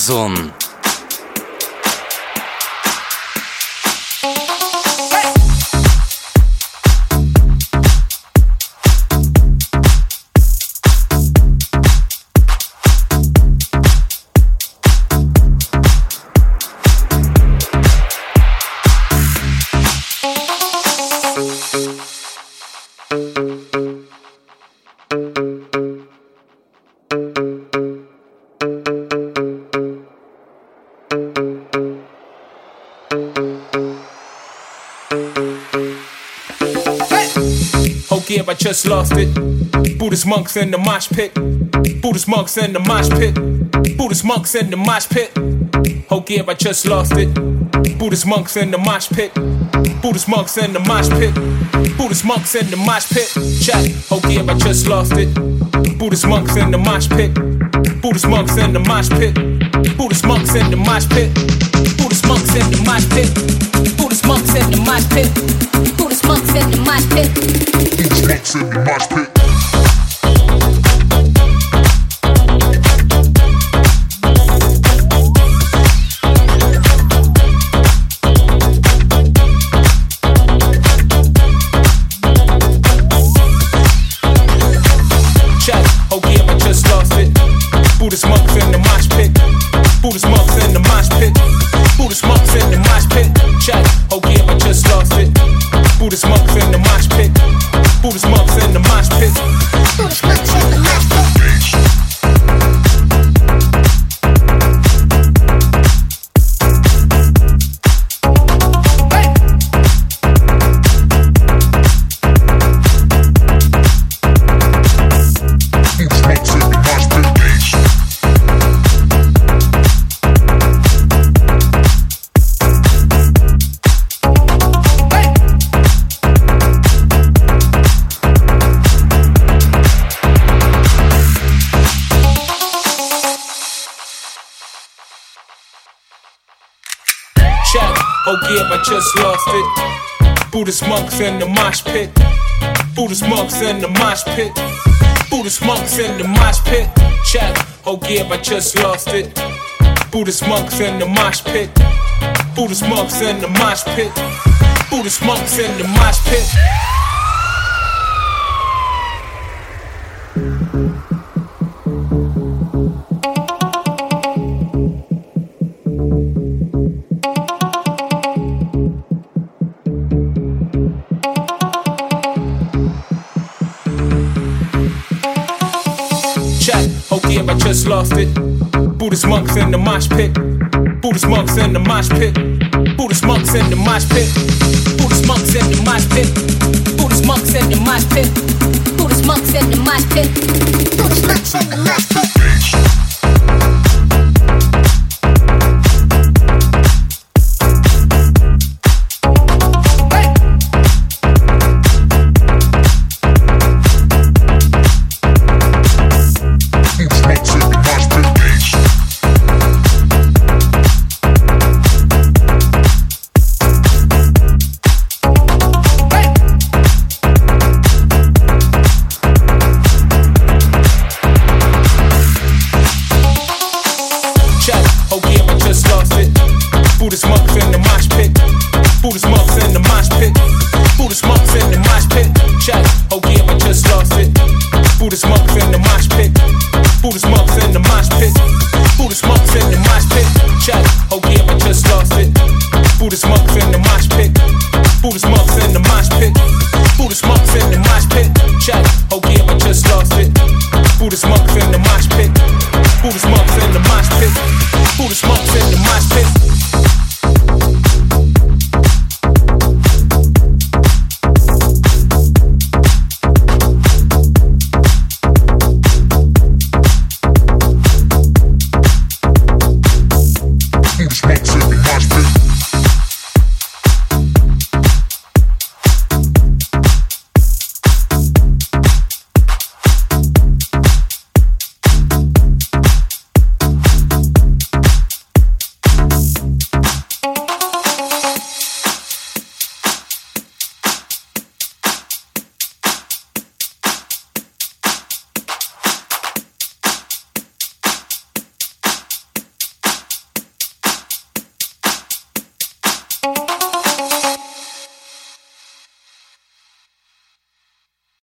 Zone. I just lost it. Buddhist monks in the mosh pit. Buddhist monks in the mosh pit. Buddhist monks in the mosh pit. Oh give, I just lost it. Buddhist monks in the mosh pit. Buddhist monks in the mosh pit. Buddhist monks in the mosh pit. Check. Oh give, I just lost it. Buddhist monks in the mosh pit. Buddhist monks in the mosh pit. Buddhist monks in the mosh pit. Buddhist monks in the mosh pit. Buddhist monks in the mosh pit. Buddhist monks in the mosh pit. Buddhist monks in the mosh pit. Check. Oh yeah, I just lost it. Buddhist monks in the mosh pit. Buddhist monks in the mosh pit. Buddhist monks in the mosh pit. Check. Oh yeah, I just lost it. Buddhist monks in the mosh pit. Buddhist monks in the mosh pit. Buddhist monks in the mosh pit. Oh yeah, I just lost it. Buddhist monks in the mosh pit. Buddhist monks in the mosh pit. Buddhist monks in the mosh pit. Check. Oh yeah, I just lost it. Buddhist monks in the mosh pit. Buddhist monks in the mosh pit. Buddhist monks in the mosh pit. I just lost it. Buddhist monks in the mosh pit. Buddhist monks in the mosh pit. Buddhist monks in the mosh pit. Buddhist monks in the mosh pit. Buddhist monks in the mosh pit. Buddhist monks in the mosh pit. Buddhist monks in the mosh pit. Buddhist monks in the mosh pit. Buddhist monks in the mosh pit. Buddhist monks in the mosh pit. Check. Oh yeah, I just lost it. Buddhist monks in the mosh pit. Buddhist monks in the mosh pit. Buddhist monks in the mosh pit. Check. Oh yeah, I just lost it. Buddhist monks in the mosh pit. Buddhist monks in the mosh pit. Buddhist monks in the mosh pit. Check. Oh yeah, I just lost it. Buddhist monks in the mosh pit. Buddhist monks in the mosh pit. Buddhist monks in the mosh pit.